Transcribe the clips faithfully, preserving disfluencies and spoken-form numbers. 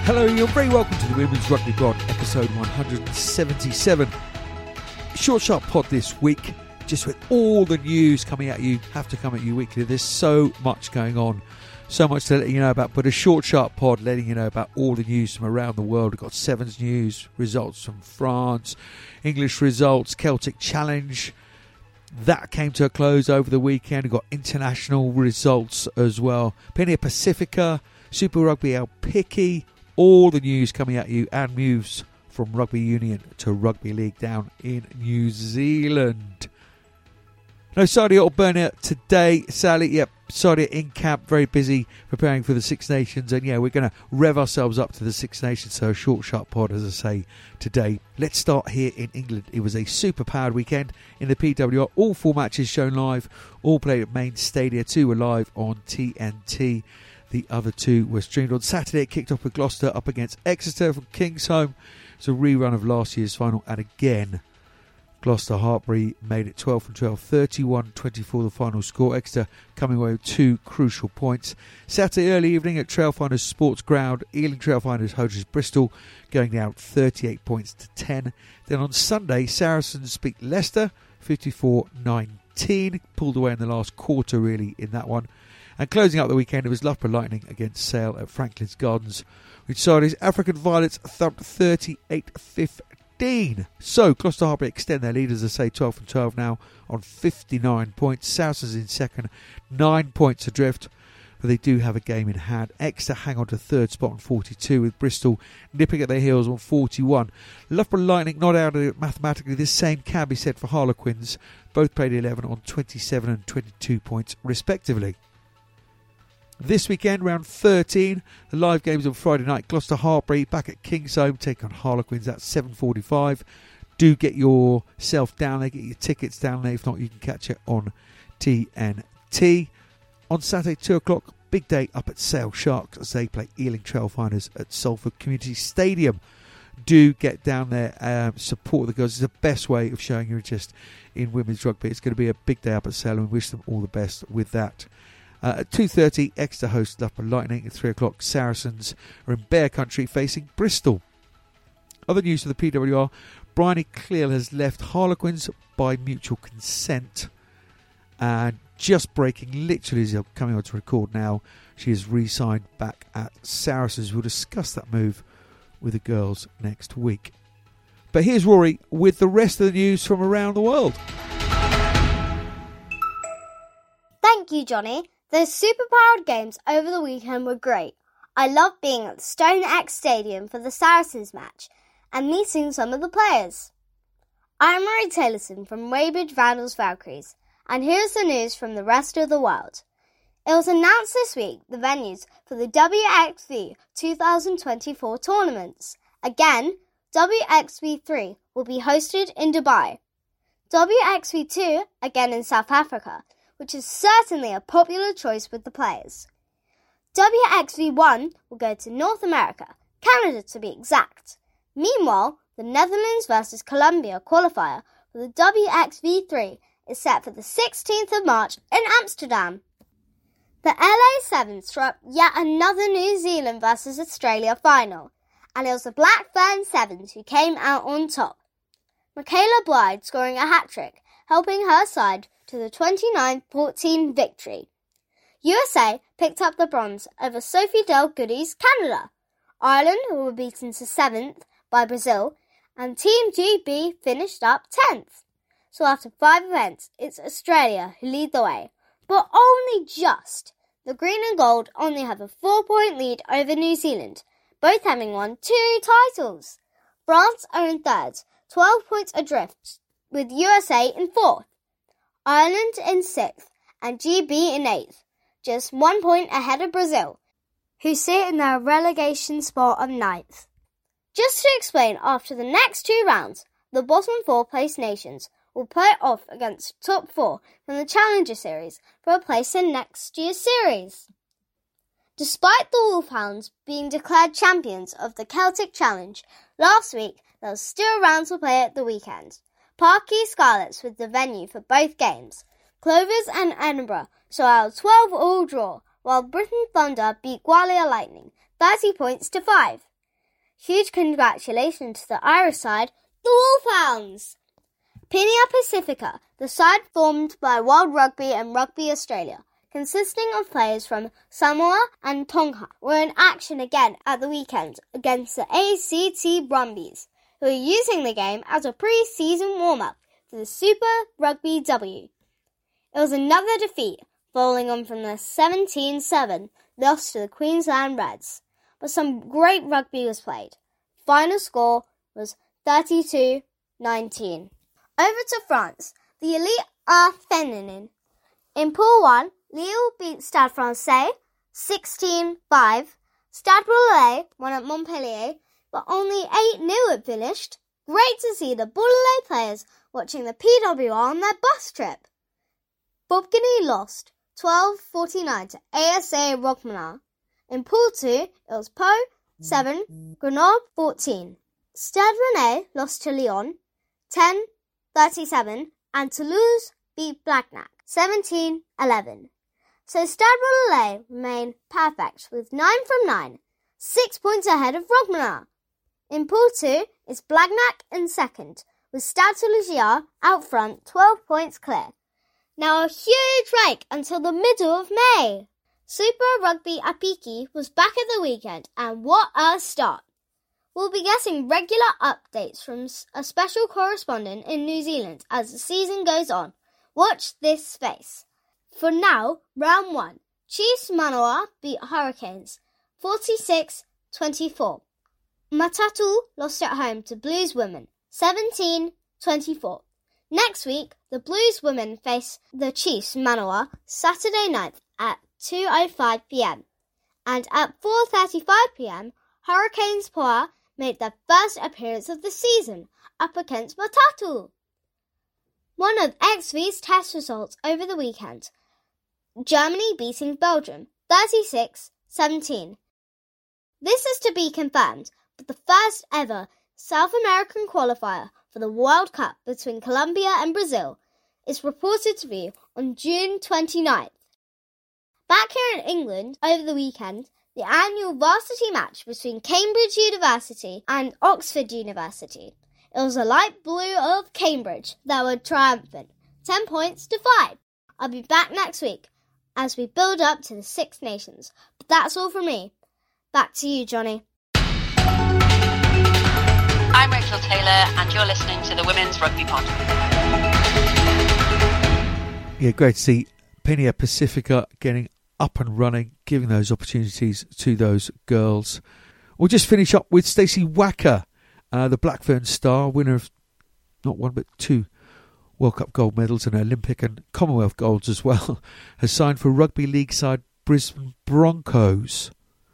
Hello, you're very welcome to the Women's Rugby Pod, episode one hundred seventy-seven. Short, sharp pod this week, just with all the news coming at you, have to come at you weekly. There's so much going on, so much to let you know about, but a short, sharp pod letting you know about all the news from around the world. We've got Sevens news, results from France, English results, Celtic Challenge. That came to a close over the weekend. We've got international results as well. Penia Pacifica, Super Rugby El Picky. All the news coming at you, and moves from rugby union to rugby league down in New Zealand. No Sadia or Bernard today, sadly. Yep, Sadia in camp, very busy preparing for the Six Nations. And yeah, we're going to rev ourselves up to the Six Nations. So a short, sharp pod, as I say, today. Let's start here in England. It was a super powered weekend in the P W R. All four matches shown live, all played at Main Stadium. Two were live on T N T. The other two were streamed on Saturday. It kicked off with Gloucester up against Exeter from Kingsholm. It's a rerun of last year's final. And again, Gloucester Hartpury made it twelve from twelve, thirty-one twenty-four the final score. Exeter coming away with two crucial points. Saturday early evening at Trailfinders Sports Ground, Ealing Trailfinders hosted Bristol, going down thirty-eight points to ten. Then on Sunday, Saracens beat Leicester fifty-four nineteen. Pulled away in the last quarter, really, in that one. And closing up the weekend, it was Loughborough Lightning against Sale at Franklin's Gardens, which saw his African Violets thumped thirty-eight fifteen. So Gloucester Hartpury extend their lead, as I say, twelve from twelve now on fifty-nine points. Saracens in second, nine points adrift, but they do have a game in hand. Exeter hang on to third spot on forty-two, with Bristol nipping at their heels on forty-one. Loughborough Lightning not out of it mathematically. This same can be said for Harlequins. Both played eleven on twenty-seven and twenty-two points respectively. This weekend, round thirteen, the live games on Friday night. Gloucester Hartpury back at Kingsholm, take on Harlequins at seven forty-five. Do get yourself down there, get your tickets down there. If not, you can catch it on T N T. On Saturday, two o'clock, big day up at Sale Sharks as they play Ealing Trailfinders at Salford Community Stadium. Do get down there, um, support the girls. It's the best way of showing your interest in women's rugby. It's going to be a big day up at Sale, and we wish them all the best with that. Uh, at two thirty, Exeter hosts Loughborough Lightning. At three o'clock, Saracens are in Bear Country facing Bristol. Other news for the P W R, Bryony Cleal has left Harlequins by mutual consent. And just breaking, literally as I'm coming on to record now, she is re-signed back at Saracens. We'll discuss that move with the girls next week. But here's Rory with the rest of the news from around the world. Thank you, Johnny. Those super-powered games over the weekend were great. I loved being at the Stone X Stadium for the Saracens match and meeting some of the players. I'm Marie Taylorson from Weybridge Vandals Valkyries, and here's the news from the rest of the world. It was announced this week the venues for the W X V twenty twenty-four tournaments. Again, W X V three will be hosted in Dubai. W X V two, again in South Africa, which is certainly a popular choice with the players. W X V one will go to North America, Canada to be exact. Meanwhile, the Netherlands versus Colombia qualifier for the W X V three is set for the sixteenth of March in Amsterdam. The L A Sevens struck yet another New Zealand versus Australia final, and it was the Black Fern Sevens who came out on top. Michaela Blythe scoring a hat-trick, helping her side to the twenty-nine fourteen victory. U S A picked up the bronze over Sophie Del Goody's Canada. Ireland, who were beaten to seventh by Brazil, and Team G B finished up tenth. So after five events, it's Australia who lead the way, but only just. The green and gold only have a four-point lead over New Zealand, both having won two titles. France are in third, twelve points adrift, with U S A in fourth. Ireland in sixth and G B in eighth, just one point ahead of Brazil, who sit in their relegation spot of ninth. Just to explain, after the next two rounds, the bottom four place nations will play it off against top four from the Challenger Series for a place in next year's series. Despite the Wolfhounds being declared champions of the Celtic Challenge, last week there was still rounds to play at the weekend. Parky Scarlets was the venue for both games. Clovers and Edinburgh saw a twelve all draw, while Britain Thunder beat Gwalia Lightning thirty points to five. Huge congratulations to the Irish side, the Wolfhounds! Pinia Pacifica, the side formed by World Rugby and Rugby Australia, consisting of players from Samoa and Tonga, were in action again at the weekend against the A C T Brumbies, who are using the game as a pre-season warm-up for the Super Rugby W. It was another defeat, following on from the seventeen seven loss to the Queensland Reds, but some great rugby was played. Final score was thirty-two nineteen. Over to France, the Elite are feminine. In Pool one, Lille beat Stade Francais sixteen five. Stade Boulay won at Montpellier, but only eight nil it finished. Great to see the Boulay players watching the P W R on their bus trip. Bobigny lost twelve forty-nine to A S A Roquemart. In Pool two, it was Pau seven, Grenoble fourteen. Stade Rennais lost to Lyon ten thirty-seven, and Toulouse beat Blagnac seventeen eleven. So Stade Boulay remain perfect with nine from nine, six points ahead of Roquemart. In Pool two, it's Blagnac in second, with Stade Toulousain out front twelve points clear. Now a huge break until the middle of May. Super Rugby Apiki was back at the weekend, and what a start! We'll be getting regular updates from a special correspondent in New Zealand as the season goes on. Watch this space. For now, round one. Chiefs Manawa beat Hurricanes forty-six twenty-four. Matatu lost at home to Blues Women seventeen twenty-four. Next week, the Blues Women face the Chiefs Manawa Saturday night at two oh five p.m. And at four thirty-five p.m, Hurricanes Poa made their first appearance of the season up against Matatu. One of X V's test results over the weekend. Germany beating Belgium thirty-six seventeen. This is to be confirmed, but the first ever South American qualifier for the World Cup between Colombia and Brazil is reported to be on June twenty-ninth. Back here in England over the weekend, the annual varsity match between Cambridge University and Oxford University. It was the light blue of Cambridge that were triumphant, ten points to five. I'll be back next week as we build up to the Six Nations. But that's all from me. Back to you, Johnny. I'm Rachel Taylor, and you're listening to the Women's Rugby Pod. Yeah, great to see Pinia Pacifica getting up and running, giving those opportunities to those girls. We'll just finish up with Stacey Wacker, uh, the Blackburn star, winner of not one but two World Cup gold medals and Olympic and Commonwealth golds as well, has signed for rugby league side Brisbane Broncos.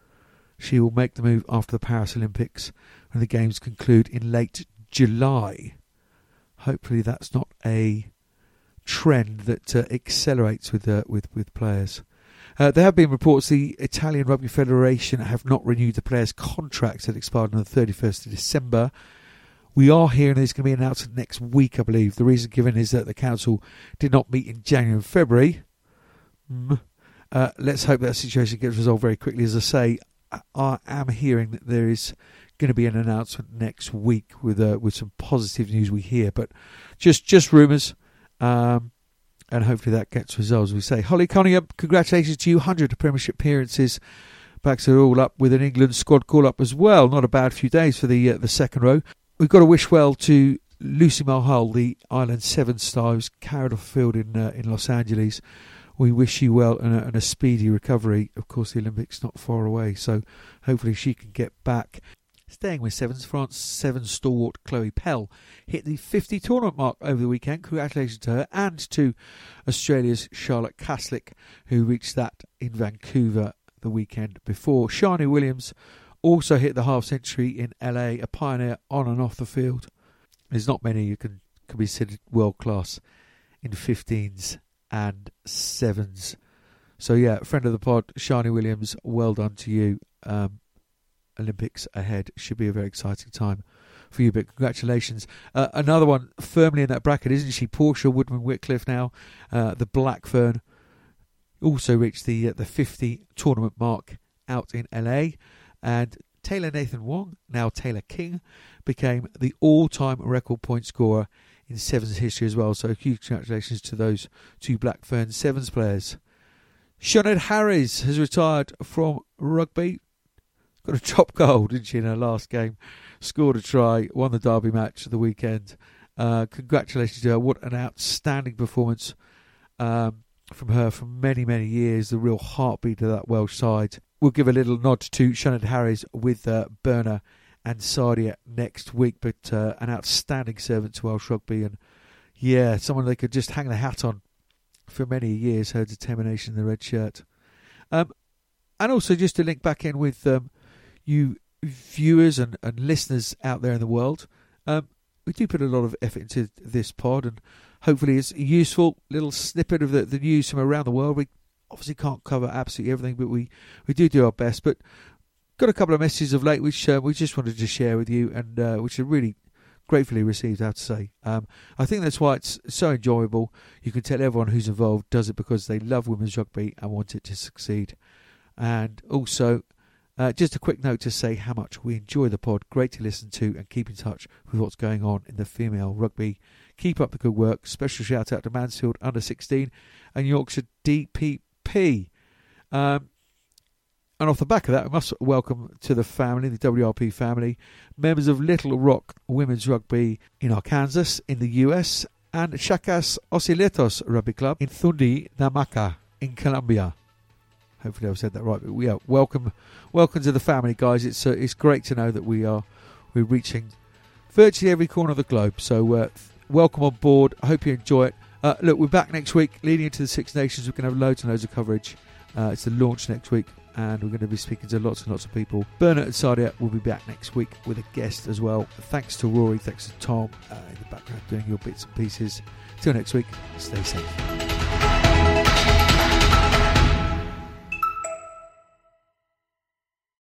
She will make the move after the Paris Olympics when the games conclude in late July. Hopefully that's not a trend that uh, accelerates with, uh, with, with players. Uh, there have been reports the Italian Rugby Federation have not renewed the players' contracts that expired on the thirty-first of December. We are hearing there's going to be an announcement next week, I believe. The reason given is that the council did not meet in January and February. Mm. Uh, let's hope that situation gets resolved very quickly. As I say, I am hearing that there is going to be an announcement next week with uh, with some positive news we hear, but just just rumours. Um, And hopefully that gets resolved, as we say. Holly Connier, congratulations to you. one hundred Premiership appearances. Backs are all up with an England squad call-up as well. Not a bad few days for the uh, the second row. We've got to wish well to Lucy Mulhull, the Ireland Seven star, who's carried off the field in, uh, in Los Angeles. We wish you well and a, and a speedy recovery. Of course, the Olympics not far away, so hopefully she can get back. Staying with Sevens, France Sevens stalwart Chloe Pell hit the fifty tournament mark over the weekend. Congratulations to her and to Australia's Charlotte Caslick, who reached that in Vancouver the weekend before. Shani Williams also hit the half century in L A, a pioneer on and off the field. There's not many you can, can be considered world class in fifteens and sevens. So yeah, friend of the pod, Shani Williams, well done to you. Um, Olympics ahead. Should be a very exciting time for you, but congratulations. Uh, another one firmly in that bracket, isn't she? Portia Woodman-Whitcliffe now, uh, the Blackfern, also reached the uh, the fifty tournament mark out in L A, and Taylor Nathan Wong, now Taylor King, became the all-time record point scorer in Sevens history as well. So huge congratulations to those two Blackburn Sevens players. Sinead Harries has retired from rugby. Got a top goal, didn't she, in her last game? Scored a try, won the derby match of the weekend. Uh, congratulations to her. What an outstanding performance um, from her for many, many years. The real heartbeat of that Welsh side. We'll give a little nod to Sinead Harries with uh, Berna and Sardia next week, but uh, an outstanding servant to Welsh rugby, and yeah, someone they could just hang their hat on for many years, her determination in the red shirt. Um, and also just to link back in with um, you viewers and, and listeners out there in the world, um, we do put a lot of effort into this pod, and hopefully it's a useful little snippet of the, the news from around the world. We obviously can't cover absolutely everything, but we, we do do our best. But got a couple of messages of late which uh, we just wanted to share with you, and uh, which are really gratefully received, I have to say. Um, I think that's why it's so enjoyable. You can tell everyone who's involved does it because they love women's rugby and want it to succeed. And also, uh, just a quick note to say how much we enjoy the pod. Great to listen to and keep in touch with what's going on in the female rugby. Keep up the good work. Special shout out to Mansfield under sixteen and Yorkshire D P P. Um, And off the back of that, we must welcome to the family, the W R P family, members of Little Rock Women's Rugby in Arkansas, in the U S, and Chakas Osiletos Rugby Club in Thundi Namaka in Colombia. Hopefully I've said that right. But yeah, welcome, welcome to the family, guys. It's uh, it's great to know that we are we're reaching virtually every corner of the globe. So uh, welcome on board. I hope you enjoy it. Uh, look, we're back next week, leading into the Six Nations. We're going to have loads and loads of coverage. Uh, it's the launch next week, and we're going to be speaking to lots and lots of people. Bernard and Sardia will be back next week with a guest as well. Thanks to Rory, thanks to Tom uh, in the background doing your bits and pieces. Till next week, stay safe.